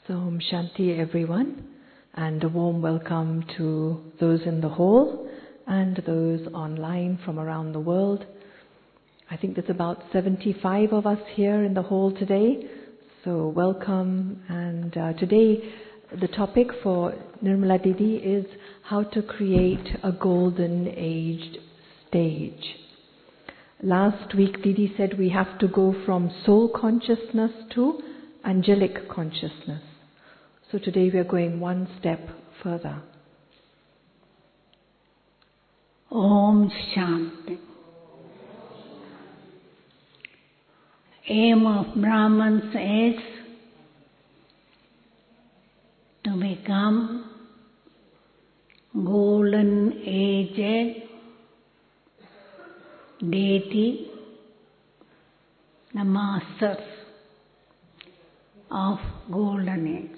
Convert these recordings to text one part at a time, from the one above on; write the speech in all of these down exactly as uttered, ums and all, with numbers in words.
So Om Shanti everyone, and a warm welcome to those in the hall and those online from around the world. I think there's about seventy-five of us here in the hall today, so welcome. And uh, today the topic for Nirmala Didi is how to create a golden aged stage. Last week Didi said we have to go from soul consciousness to angelic consciousness. So today we are going one step further. Om Shanti. Aim of Brahmans is to become golden aged deity, the masters of golden age.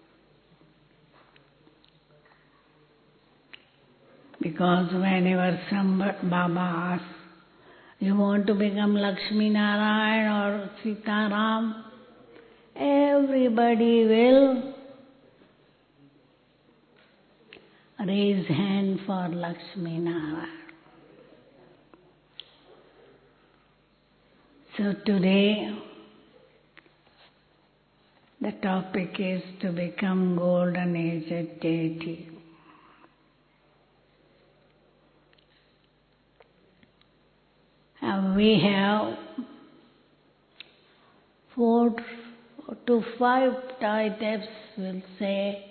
Because whenever some Baba asks, you want to become Lakshmi Narayan or Sita Ram, everybody will raise hand for Lakshmi Narayan. So today the topic is to become golden aged deity. Uh, we have four to five types, we'll say,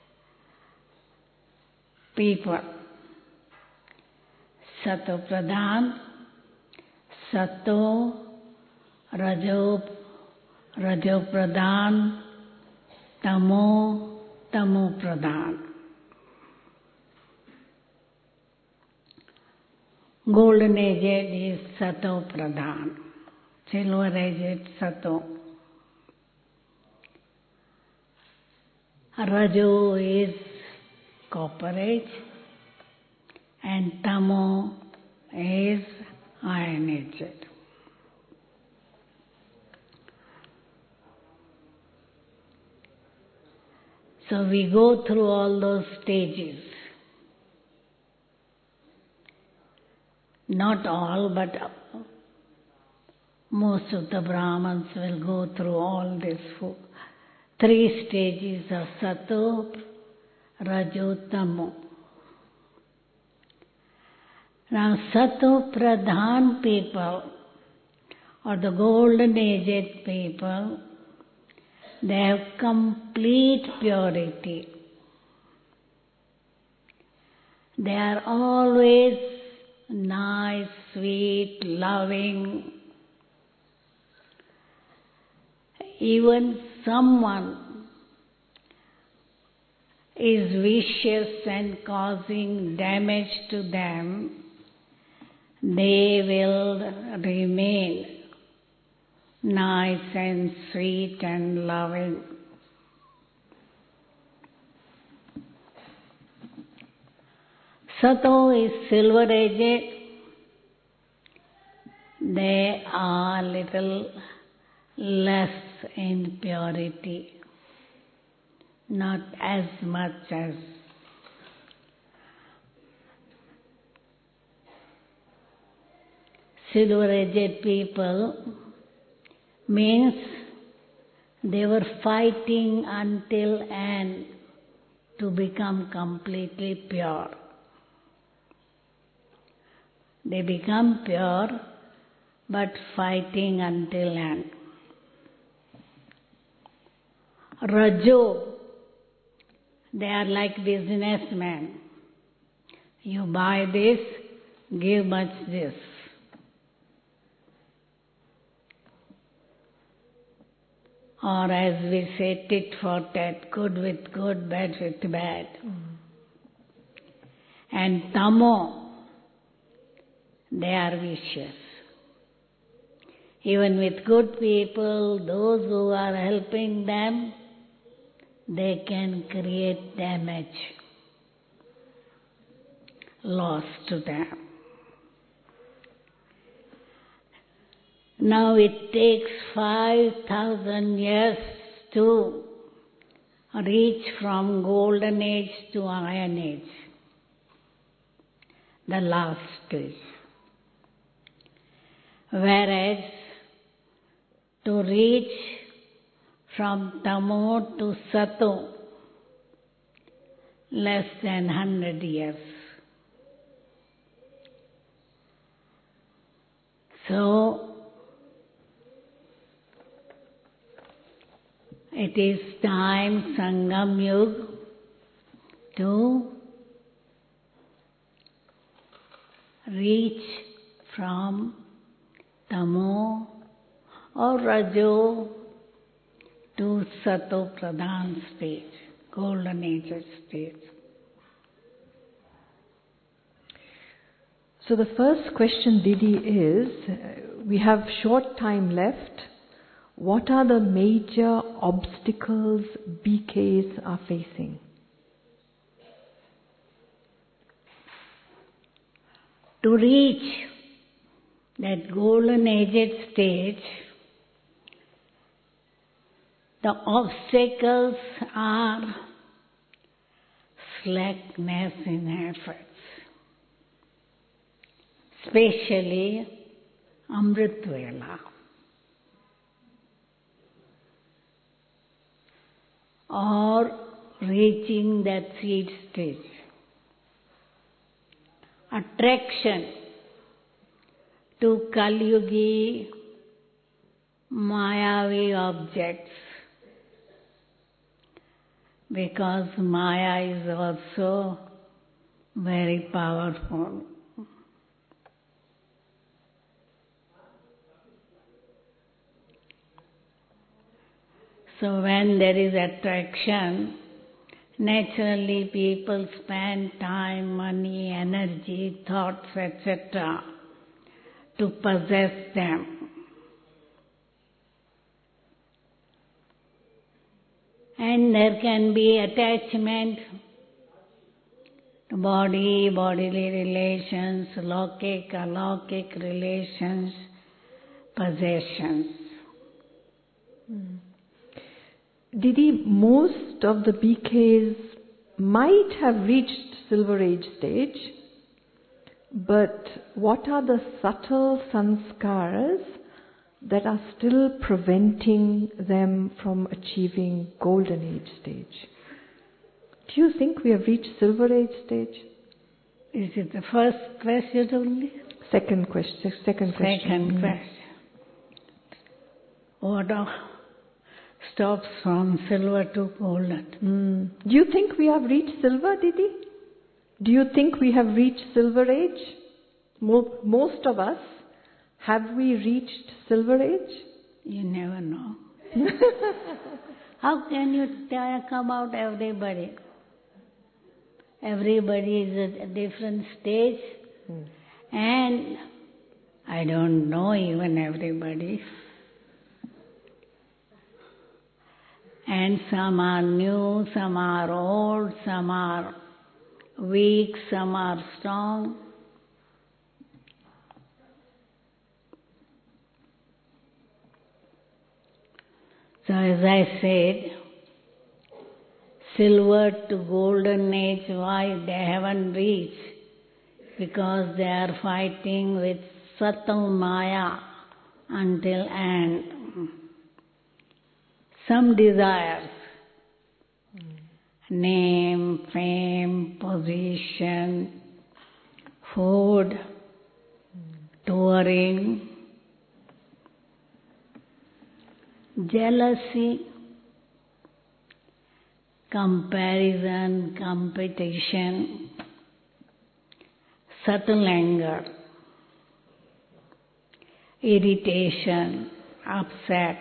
people. Sato Pradhan, Sato, Rajo, Rajo Pradhan, Tamo, Tamo Pradhan. Golden aged is Sato Pradhan, silver aged Sato. Rajo is copper age and Tamo is iron aged. So we go through all those stages. Not all, but most of the Brahmins will go through all these four, three stages of Sato, Rajo, Tamo. Now, Sato Pradhan people, or the golden aged people, they have complete purity. They are always nice, sweet, loving. Even someone is vicious and causing damage to them, they will remain nice and sweet and loving. Sato is silver aged. They are little less in purity, not as much as silver aged people. Means they were fighting until end to become completely pure. They become pure, but fighting until end. Rajo, they are like businessmen. You buy this, give much this. Or as we say, tit for tat, good with good, bad with bad. Mm. And Tamo, they are vicious. Even with good people, those who are helping them, they can create damage, loss to them. Now it takes five thousand years to reach from golden age to iron age, the last stage. Whereas to reach from Tamo to Sato, less than one hundred years. So, it is time, Sangam Yuga, to reach from Tamo or Rajo to Sato Pradhan stage, golden age stage. So the first question, Didi, is, uh, we have short time left. What are the major obstacles B Ks are facing? To reach that golden aged stage, the obstacles are slackness in efforts, especially Amrit Vela, or reaching that seed stage. Attraction to Kali-yugi Mayavi objects, because Maya is also very powerful. So when there is attraction, naturally people spend time, money, energy, thoughts, et cetera to possess them. And there can be attachment to body, bodily relations, lokik, alokik relations, possessions. Hmm. Didi, most of the B Ks might have reached Silver Age stage, but what are the subtle sanskaras that are still preventing them from achieving Golden Age stage? Do you think we have reached Silver Age stage? Is it the first question only? Second question. Second question. Second mm. question. What are stops from silver to golden? Mm. Do you think we have reached silver, Didi? Do you think we have reached Silver Age? Mo- most of us, have we reached Silver Age? You never know. How can you talk about everybody? Everybody is at a different stage, hmm. and I don't know even everybody. And some are new, some are old, some are weak, some are strong. So as I said, silver to golden age, why they haven't reached? Because they are fighting with Sato Maya until end. Some desires, mm. name, fame, position, food, mm. touring, jealousy, comparison, competition, subtle anger, irritation, upset.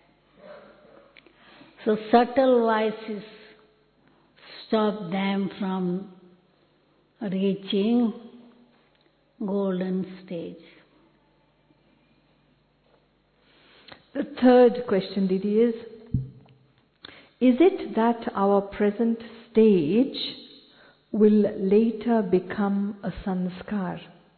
So subtle voices stop them from reaching golden stage. The third question, Didi, is, is it that our present stage will later become a sanskar?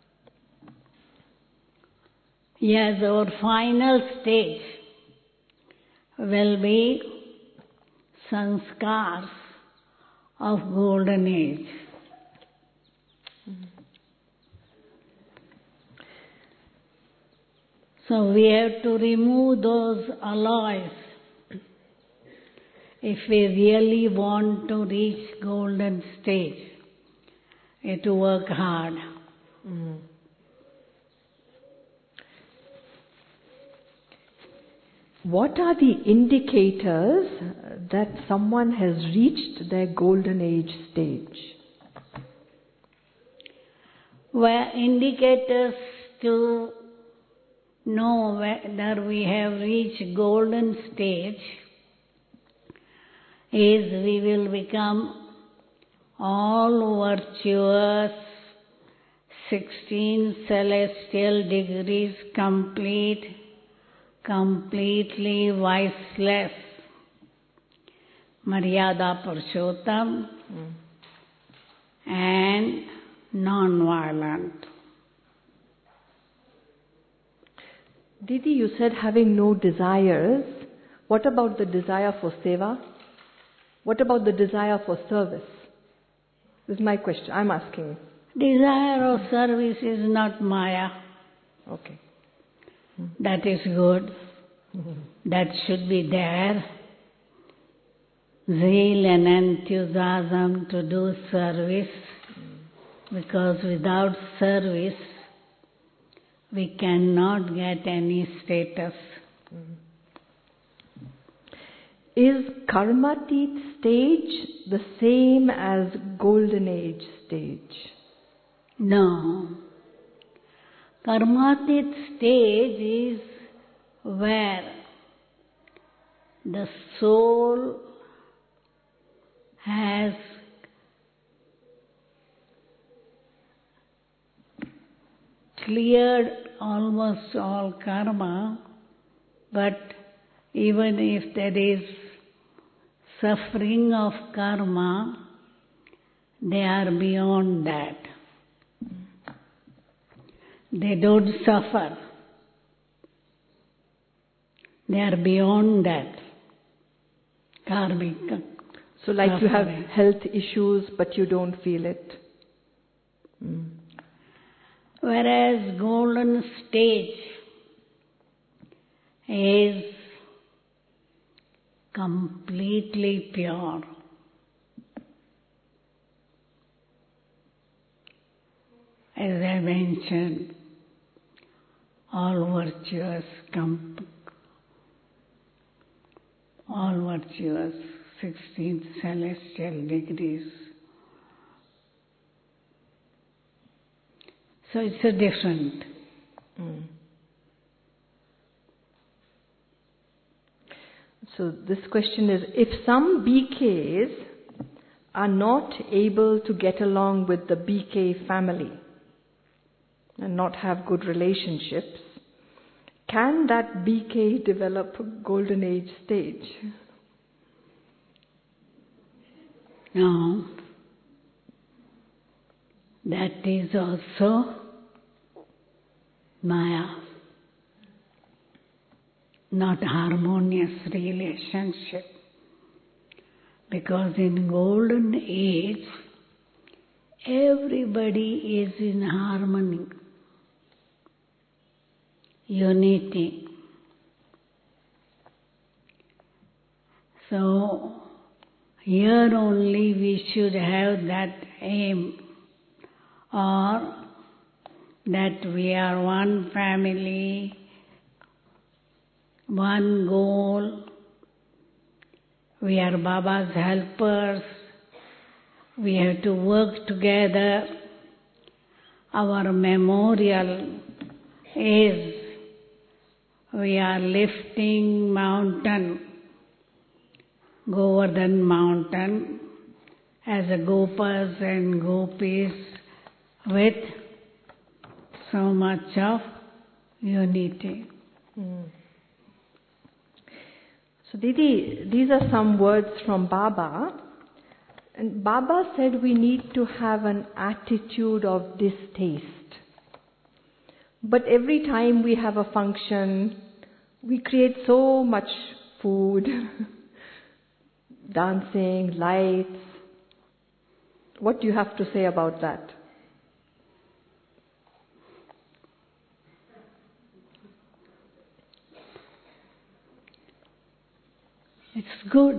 Yes, our final stage will be sanskars of golden age. So we have to remove those alloys if we really want to reach golden stage. We have to work hard. Mm. What are the indicators that someone has reached their golden age stage? Well, indicators to know whether we have reached golden stage is we will become all virtuous, sixteen celestial degrees complete, completely viceless, Maryada Purushottam, mm. and non-violent. Didi, you said having no desires. What about the desire for seva? What about the desire for service? This is my question. I'm asking. Desire of service is not Maya. Okay. That is good. Mm-hmm. That should be there. Zeal and enthusiasm to do service. Mm. Because without service, we cannot get any status. Mm. Is Karmatit stage the same as Golden Age stage? No. Karmatit stage is where the soul has cleared almost all karma, but even if there is suffering of karma, they are beyond that. They don't suffer. They are beyond that. Karmic. So like suffering. You have health issues, but you don't feel it. Mm. Whereas golden stage is completely pure. As I mentioned, all virtuous, all virtuous, sixteen celestial degrees. So it's a different. Mm. So this question is, if some B Ks are not able to get along with the B K family and not have good relationships, can that B K develop golden age stage? No. That is also Maya. Not harmonious relationship. Because in golden age, everybody is in harmony, unity. So, here only we should have that aim, or that we are one family, one goal, we are Baba's helpers, we have to work together. Our memorial is we are lifting mountain, Govardhan mountain, as a gopas and gopis with so much of unity. Mm. So Didi, these are some words from Baba. And Baba said we need to have an attitude of distaste. But every time we have a function, we create so much food, dancing, lights. What do you have to say about that? It's good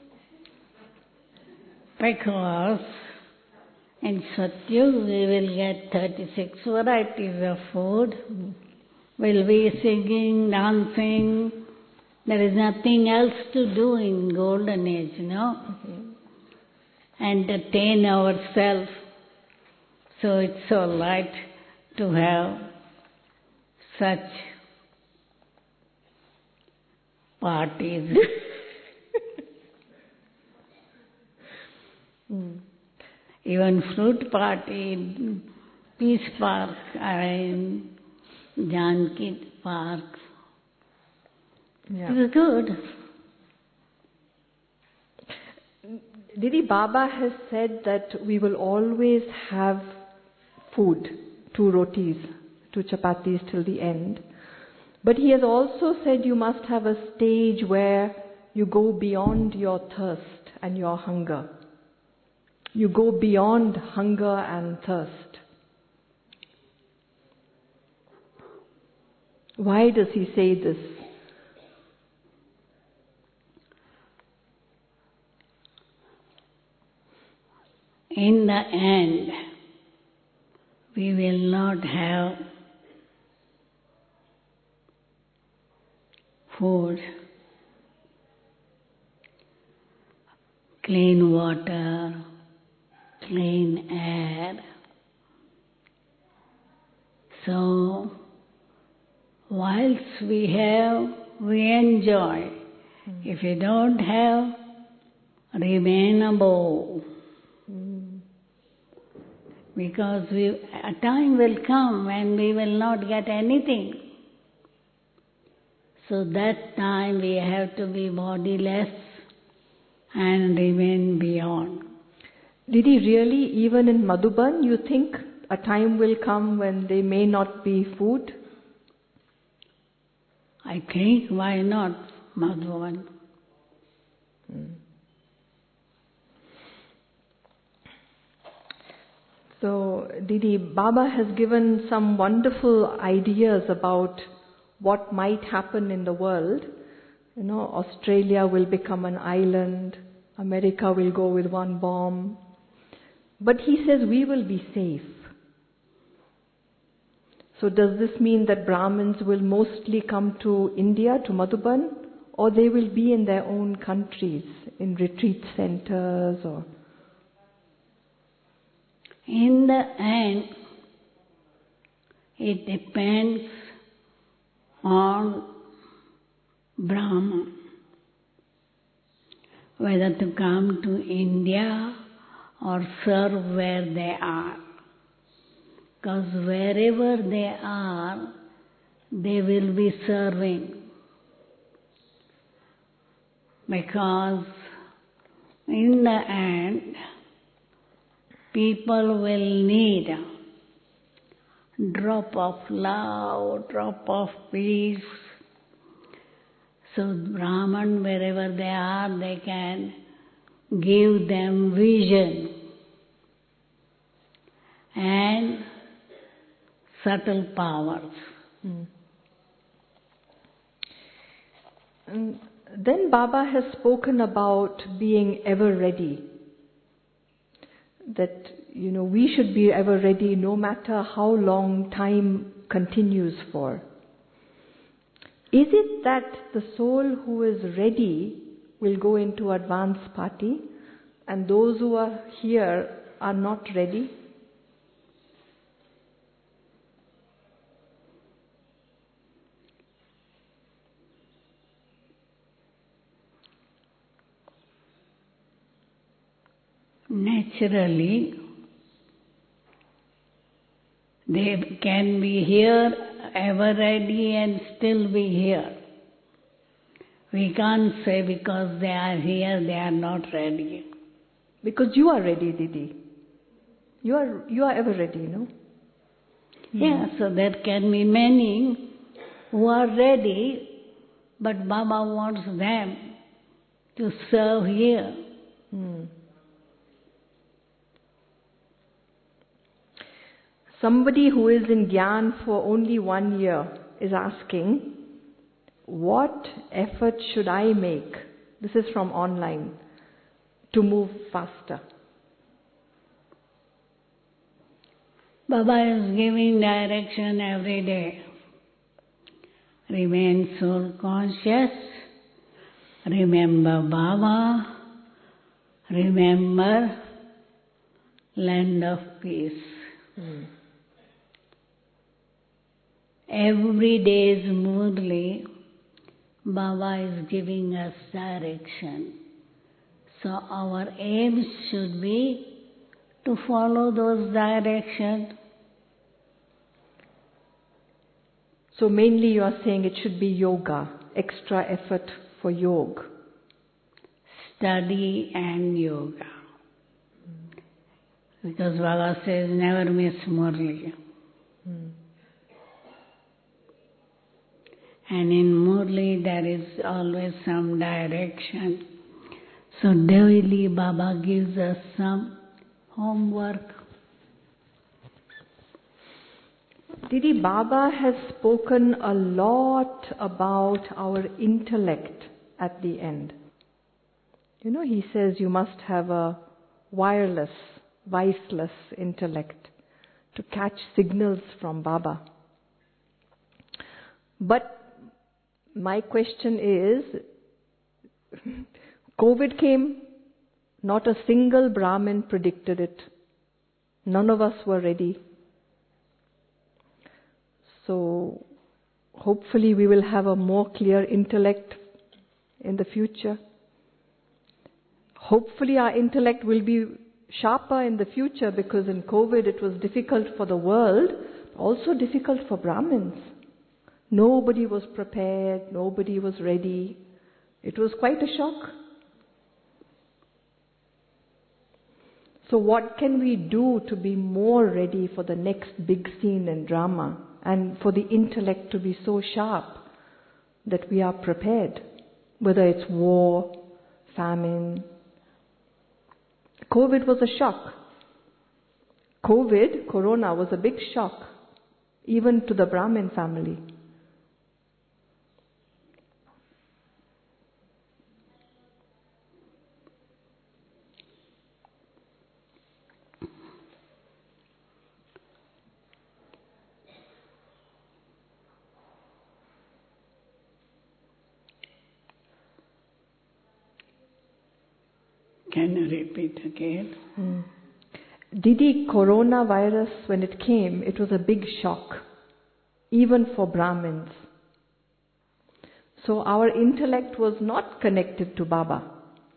because in Satyug we will get thirty-six varieties of food. We'll be singing, dancing. There is nothing else to do in golden age, you know. Mm-hmm. Entertain ourselves. So it's all right to have such parties. mm. Even fruit party in Peace Park and Janki Park. Yeah. It was good. Didi, Baba has said that we will always have food, two rotis, two chapatis till the end. But he has also said you must have a stage where you go beyond your thirst and your hunger. You go beyond hunger and thirst. Why does he say this? In the end, we will not have food, clean water, clean air. So, whilst we have, we enjoy. Mm. If you don't have, remain above. Mm. Because we, a time will come when we will not get anything. So that time we have to be bodiless and remain beyond. Did he really, even in Madhuban, you think a time will come when there may not be food? I think, why not Madhuban? Hmm. So, Didi, Baba has given some wonderful ideas about what might happen in the world. You know, Australia will become an island, America will go with one bomb. But he says we will be safe. So does this mean that Brahmins will mostly come to India, to Madhuban, or they will be in their own countries, in retreat centers or... In the end, it depends on Brahman, whether to come to India or serve where they are. Because wherever they are, they will be serving. Because in the end, people will need a drop of love, drop of peace. So Brahman, wherever they are, they can give them vision and subtle powers. Mm. And then Baba has spoken about being ever ready. That, you know, we should be ever ready no matter how long time continues for. Is it that the soul who is ready will go into advance party and those who are here are not ready? Naturally, they can be here, ever ready and still be here. We can't say because they are here, they are not ready. Because you are ready, Didi. You are, you are ever ready, no? Yeah, mm. So there can be many who are ready, but Baba wants them to serve here. Hmm. Somebody who is in Gyan for only one year is asking, what effort should I make? This is from online, to move faster. Baba is giving direction every day. Remain soul conscious. Remember Baba. Remember land of peace. Hmm. Every day is Murli. Baba is giving us direction. So our aim should be to follow those directions. So mainly you are saying it should be yoga, extra effort for yoga. Study and yoga. Because Baba says never miss Murli. Hmm. And in Murli there is always some direction. So daily Baba gives us some homework. Didi, Baba has spoken a lot about our intellect at the end. You know, he says you must have a wireless, voiceless intellect to catch signals from Baba. But my question is, COVID came, not a single Brahmin predicted it. None of us were ready. So hopefully we will have a more clear intellect in the future. Hopefully our intellect will be sharper in the future, because in COVID it was difficult for the world, also difficult for Brahmins. Nobody was prepared, nobody was ready. It was quite a shock. So what can we do to be more ready for the next big scene in drama, and for the intellect to be so sharp that we are prepared, whether it's war, famine. COVID was a shock. COVID, Corona, was a big shock, even to the Brahmin family. Can you repeat again? Mm. Didi, coronavirus, when it came, it was a big shock, even for Brahmins. So our intellect was not connected to Baba.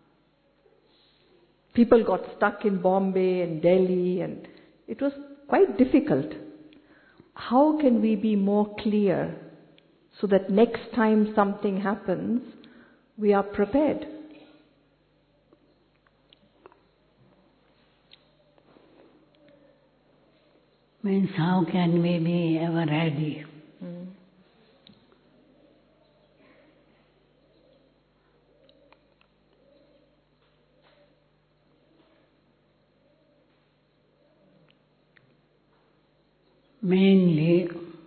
People got stuck in Bombay and Delhi, and it was quite difficult. How can we be more clear so that next time something happens, we are prepared? Means how can we be ever ready? Mm. Mainly,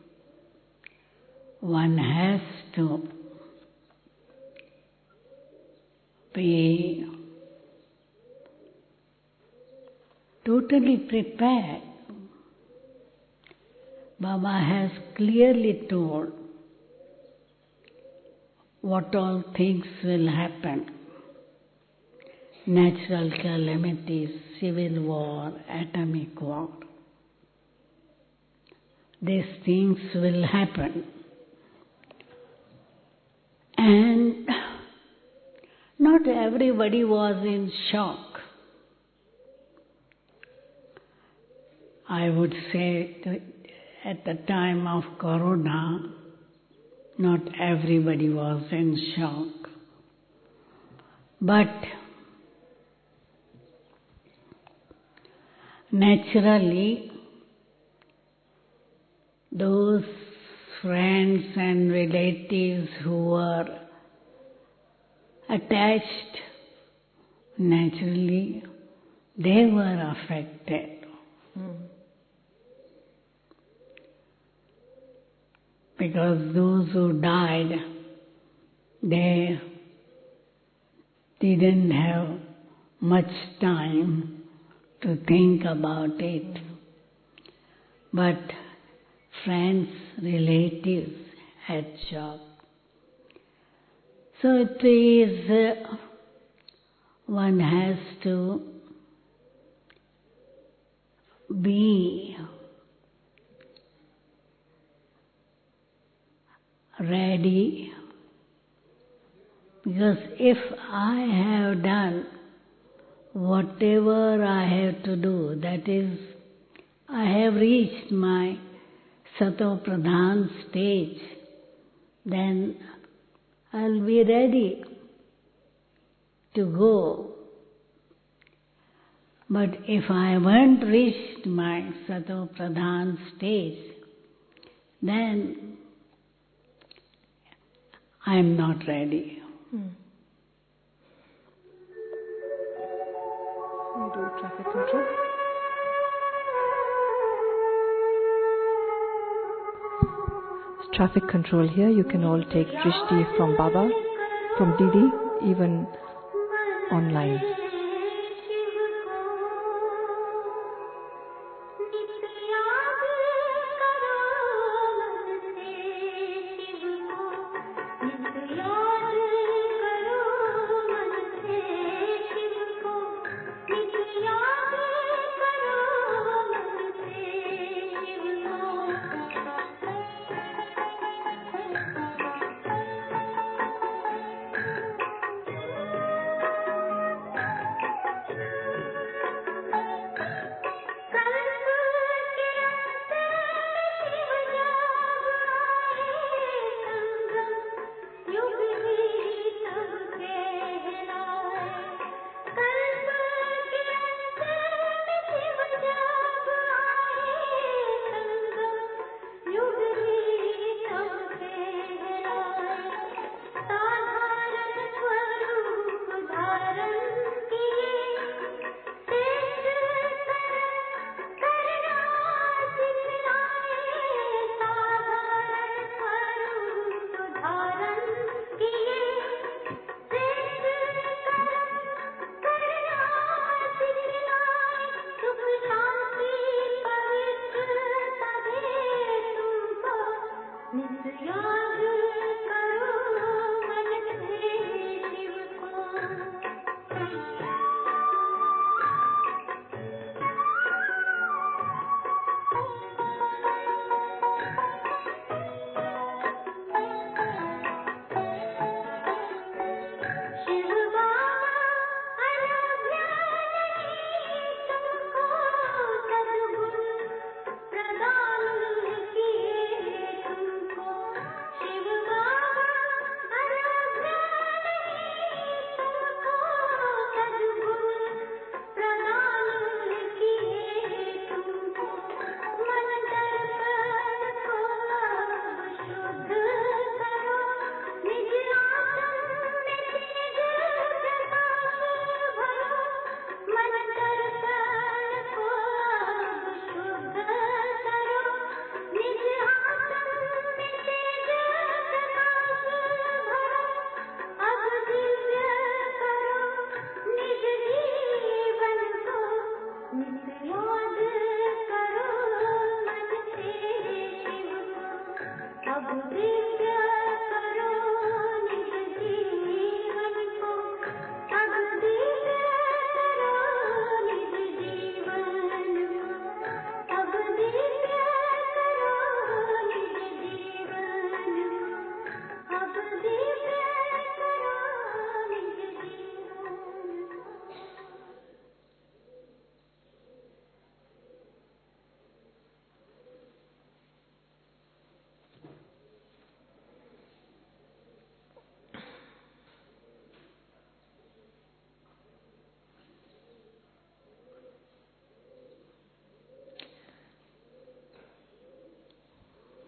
one has to be totally prepared. Baba has clearly told what all things will happen. Natural calamities, civil war, atomic war. These things will happen. And not everybody was in shock. I would say that at the time of Corona, not everybody was in shock. But naturally, those friends and relatives who were attached, naturally, they were affected. Mm. Because those who died, they didn't have much time to think about it. Mm. But friends, relatives had shock. So it is, uh, one has to be ready, because if I have done whatever I have to do, that is, I have reached my Sato Pradhan stage, then I'll be ready to go. But if I haven't reached my Sato Pradhan stage, then I am not ready. Hmm. We do traffic control. It's traffic control here. You can all take Drishti from Baba, from Didi, even online.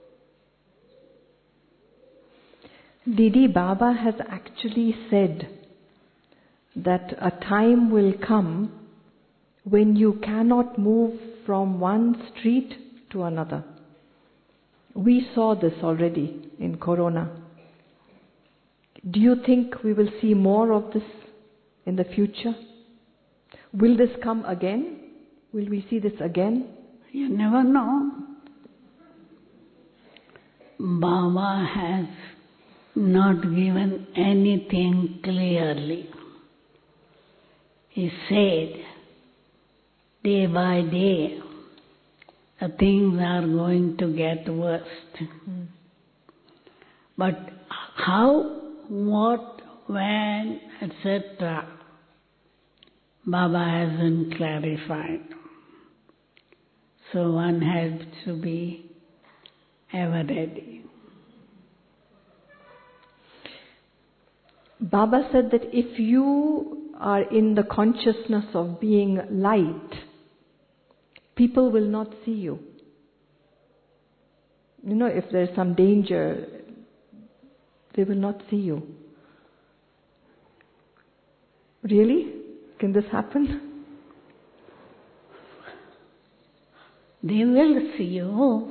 Didi Baba has actually said that a time will come when you cannot move from one street to another. We saw this already in Corona. Do you think we will see more of this in the future? Will this come again? Will we see this again? You never know. Baba has not given anything clearly. He said, day by day, the things are going to get worse. Mm. But how, what, when, et cetera, Baba hasn't clarified. So one has to be ever ready. Baba said that if you are in the consciousness of being light, people will not see you. You know, if there's some danger, they will not see you. Really? Can this happen? They will see you.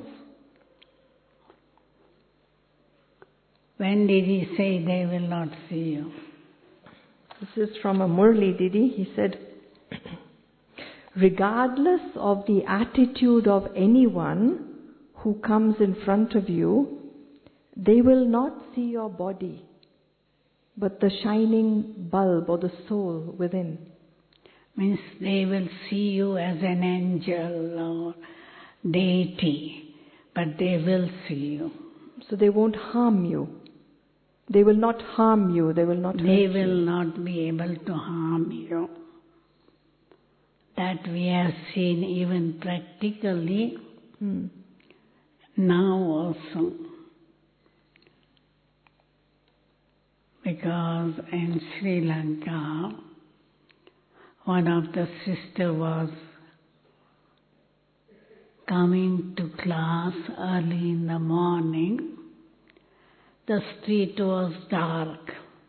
When did he say they will not see you? This is from a Murli Didi. He said, regardless of the attitude of anyone who comes in front of you, they will not see your body, but the shining bulb or the soul within. Means they will see you as an angel or deity, but they will see you. So they won't harm you. They will not harm you. They will not hurt you. They will not be able to harm you. That we have seen even practically hmm. now also. Because in Sri Lanka, one of the sisters was coming to class early in the morning. The street was dark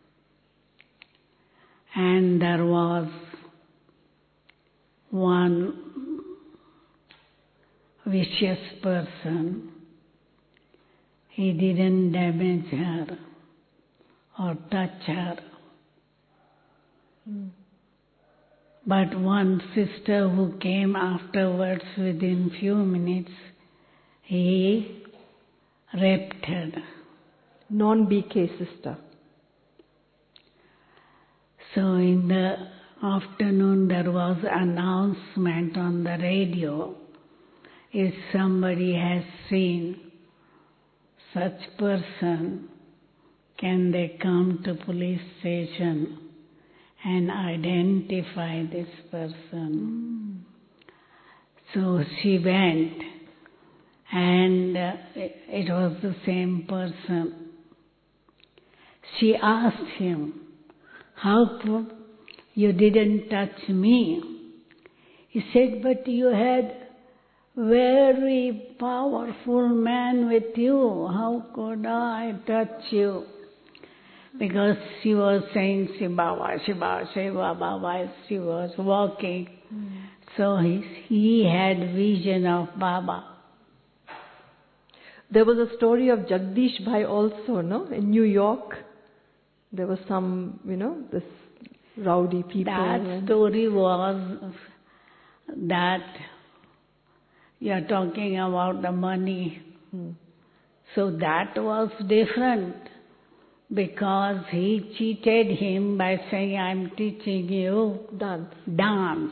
and there was one vicious person. He didn't damage her or touch her. Mm. But one sister who came afterwards within few minutes, he raped her. Non-B K sister. So in the afternoon there was announcement on the radio. If somebody has seen such person, can they come to police station and identify this person? Mm. So she went, and uh, it, it was the same person. She asked him, how come you didn't touch me? He said, but you had very powerful man with you. How could I touch you? Because she was saying Shiva, Shiva, Shiva, Baba, she was walking. Mm. So he, he had vision of Baba. There was a story of Jagdish Bhai also, no? In New York, there was some, you know, this rowdy people. That story was that you're talking about the money. Hmm. So that was different because he cheated him by saying, I'm teaching you dance. dance.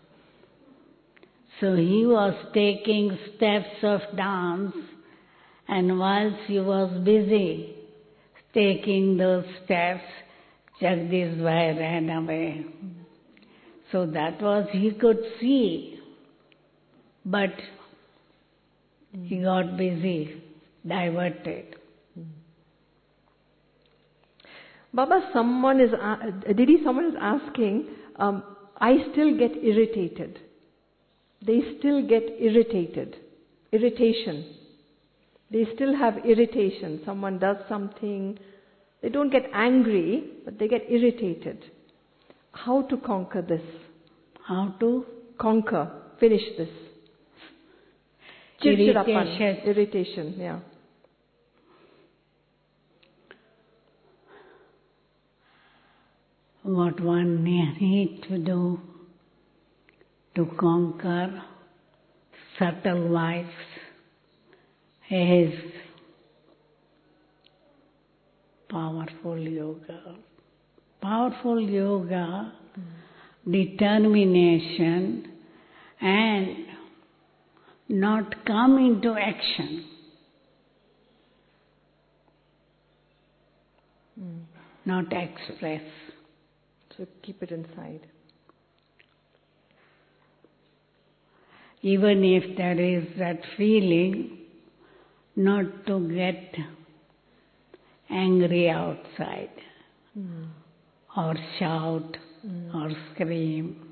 So he was taking steps of dance, and whilst he was busy taking those steps, Jagdish Bhai ran away. So that was, he could see, but he got busy, diverted. Baba, someone is, uh, Didi, someone is asking, um, I still get irritated. They still get irritated. Irritation. They still have irritation. Someone does something. They don't get angry, but they get irritated. How to conquer this? How to? Conquer, finish this. Chirchirapan, Irritation. irritation, yeah. What one need to do to conquer subtle vice is powerful yoga. Powerful yoga, mm. determination, and not come into action. Mm. Not express. So keep it inside. Even if there is that feeling, not to get angry outside, mm. or shout, mm. or scream.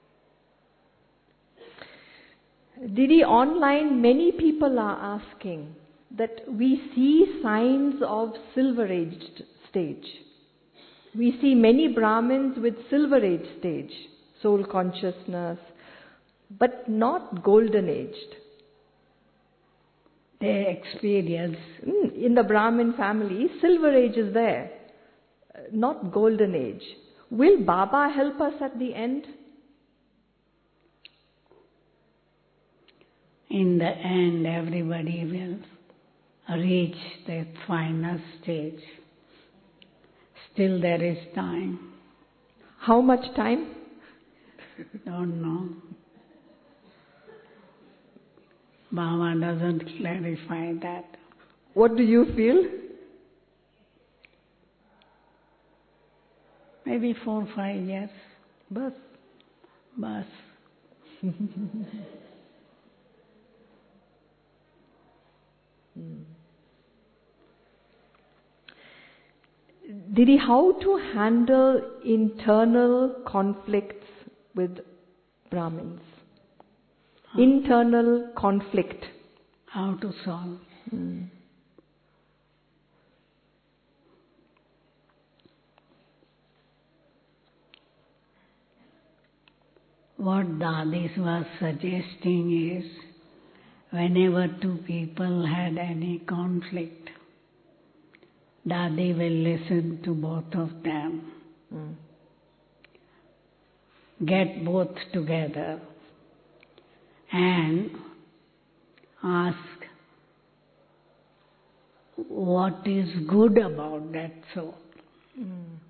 Didi, online many people are asking that we see signs of silver-aged stage. We see many Brahmins with silver-aged stage, soul consciousness, but not golden-aged. They experience. In the Brahmin family, silver age is there, not golden age. Will Baba help us at the end? In the end, everybody will reach that final stage. Still there is time. How much time? Don't know. Baba doesn't clarify that. What do you feel? Maybe four or five years. Bas. Bas. Hmm. Didi, how to handle internal conflicts with Brahmins? Huh? Internal conflict. How to solve? Hmm. What Dadis was suggesting is, whenever two people had any conflict, Dadi will listen to both of them. Mm. Get both together and ask what is good about that soul. Mm.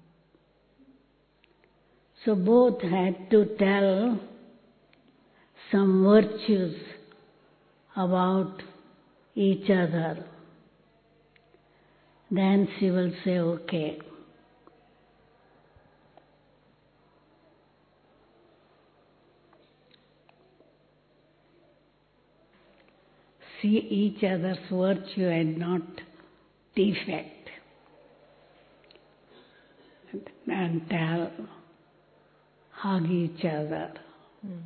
So both had to tell some virtues about each other. Then she will say, okay. See each other's virtue and not defect. And tell, hug each other. Mm.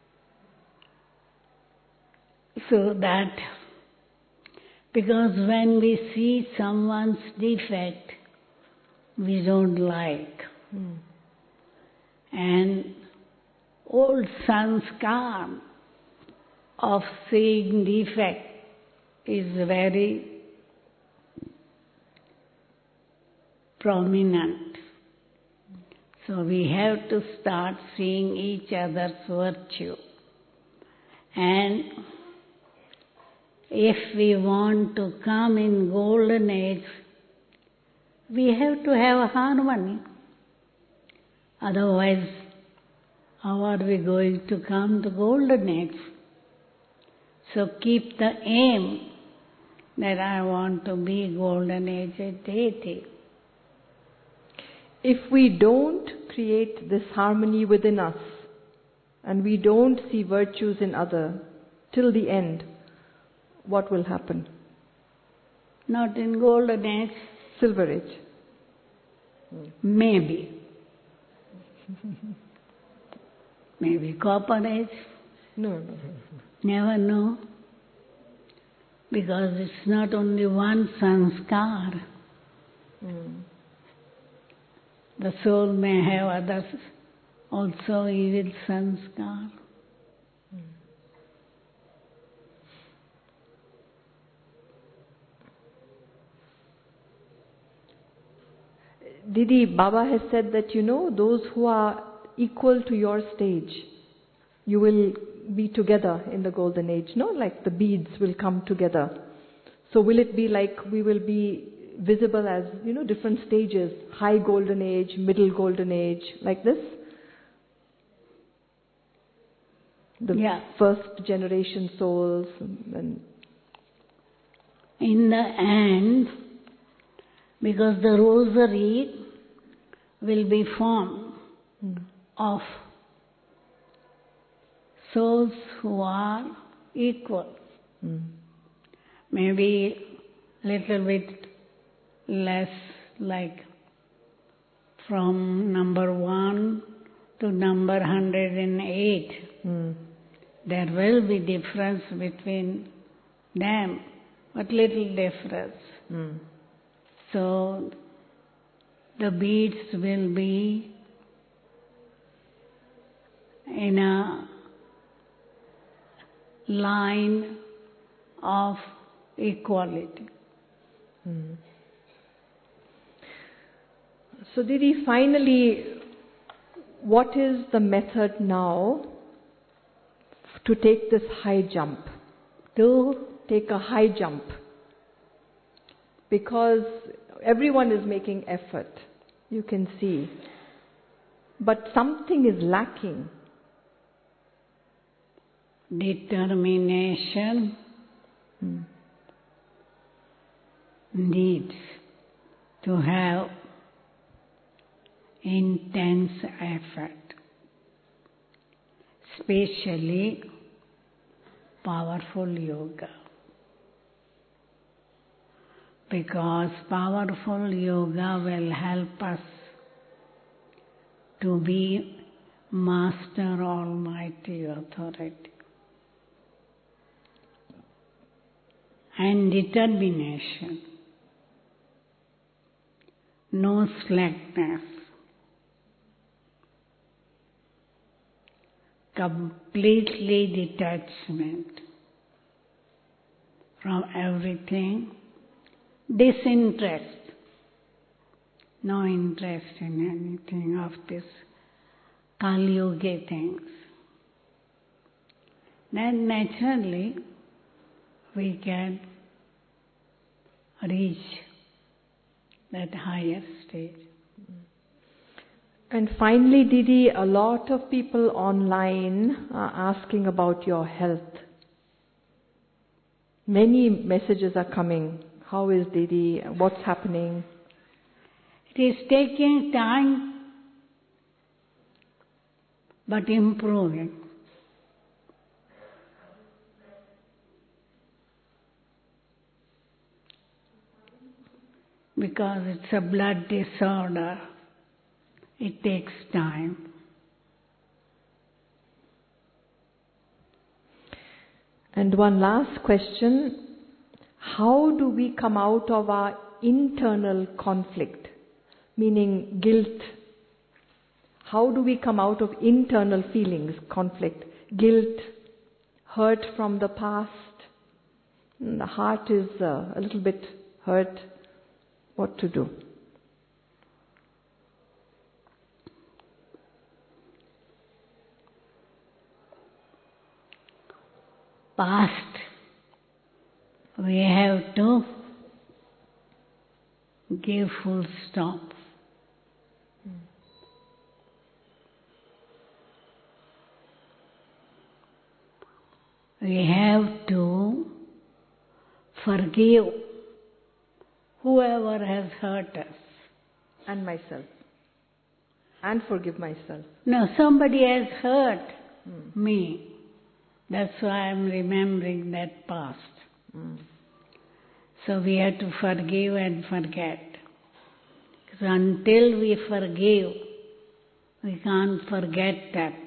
So that, because when we see someone's defect, we don't like. Mm. And old sanskar of seeing defect is very prominent. So we have to start seeing each other's virtue. And if we want to come in golden age, we have to have harmony. Otherwise, how are we going to come to golden age? So keep the aim that I want to be golden age deity. If we don't create this harmony within us, and we don't see virtues in other till the end, what will happen? Not in golden age. Silver age. Maybe. Maybe copper age. No, no. Never know. Because it's not only one sanskar. Mm. The soul may have other also evil sanskar. Didi, Baba has said that, you know, those who are equal to your stage, you will be together in the golden age, no? Like the beads will come together. So will it be like we will be visible as, you know, different stages, high golden age, middle golden age, like this? The Yeah. first generation souls. And In the end, because the rosary will be formed mm. of souls who are equal. Mm. Maybe little bit less, like from number one to number one hundred eight. Mm. There will be difference between them, but little difference. Mm. So the beads will be in a line of equality. Mm. So Didi, finally, what is the method now to take this high jump? To take a high jump? Because everyone is making effort, you can see. But something is lacking. Determination Hmm. needs to have intense effort, especially powerful yoga. Because powerful yoga will help us to be Master Almighty Authority. And determination, no slackness, completely detachment from everything, disinterest, no interest in anything of this Kali Yuga things. Then naturally we can reach that higher stage. And finally, Didi, a lot of people online are asking about your health. Many messages are coming. How is Didi? What's happening? It is taking time, but improving. Because it's a blood disorder, it takes time. And one last question. How do we come out of our internal conflict, meaning guilt? How do we come out of internal feelings, conflict, guilt, hurt from the past? The heart is uh, a little bit hurt. What to do? Past, we have to give full stop. We have to forgive whoever has hurt us. And myself. And forgive myself. No, somebody has hurt mm. me. That's why I'm remembering that past. Mm. So we have to forgive and forget. Because until we forgive, we can't forget that.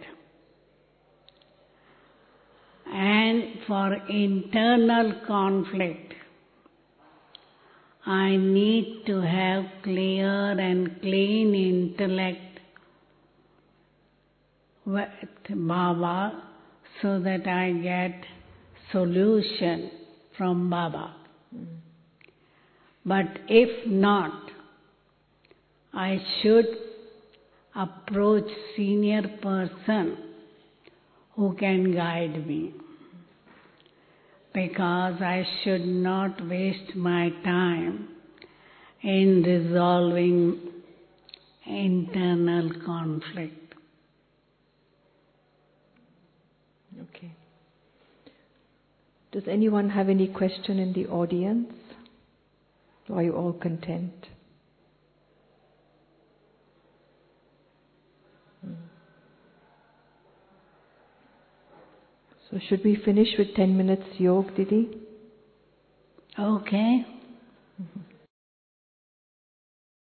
And for internal conflict, I need to have clear and clean intellect with Baba so that I get solution from Baba. Mm. But if not, I should approach senior person who can guide me, because I should not waste my time in resolving internal conflict. Okay. Does anyone have any question in the audience? Or are you all content? So should we finish with ten minutes yog, Didi? Okay. Mm-hmm.